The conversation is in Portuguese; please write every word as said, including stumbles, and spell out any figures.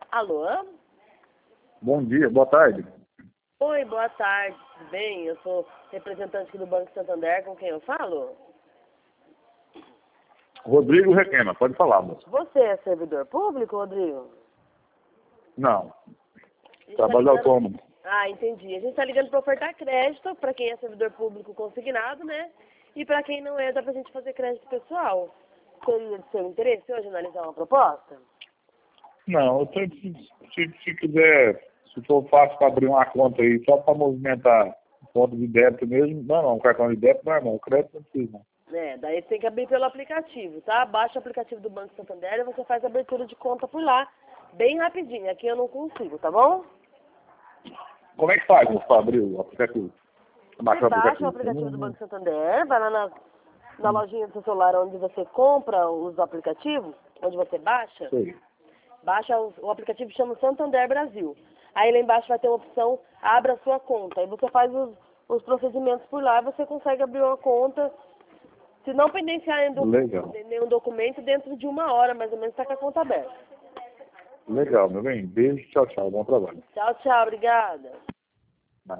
Alô? Bom dia, boa tarde. Oi, boa tarde, tudo bem? Eu sou representante aqui do Banco Santander, com quem eu falo? Rodrigo Requena, pode falar, moça. Você é servidor público, Rodrigo? Não, A gente tá trabalho ligando- autônomo. Ah, entendi. A gente está ligando para ofertar crédito para quem é servidor público consignado, né? E para quem não é, dá para a gente fazer crédito pessoal. Seria de seu interesse hoje analisar uma proposta? Não, eu tô, se, se, se quiser, se for fácil para abrir uma conta aí, só para movimentar conta de débito mesmo, não, não, cartão de débito não, irmão, crédito não precisa, não. É, daí tem que abrir pelo aplicativo, tá? Baixa o aplicativo do Banco Santander e você faz a abertura de conta por lá, bem rapidinho. Aqui eu não consigo, tá bom? Como é que faz para abrir o aplicativo? Baixar Você baixa o aplicativo do Banco Santander, vai lá na, na lojinha do seu celular onde você compra os aplicativos, onde você baixa, Sei. baixa o, o aplicativo que chama Santander Brasil. Aí lá embaixo vai ter uma opção, abra a sua conta. Aí você faz os, os procedimentos por lá e você consegue abrir uma conta, se não pendenciar nenhum, Legal. nenhum documento, dentro de uma hora mais ou menos está com a conta aberta. Legal, meu bem. Beijo, tchau, tchau. Bom trabalho. Tchau, tchau, obrigada.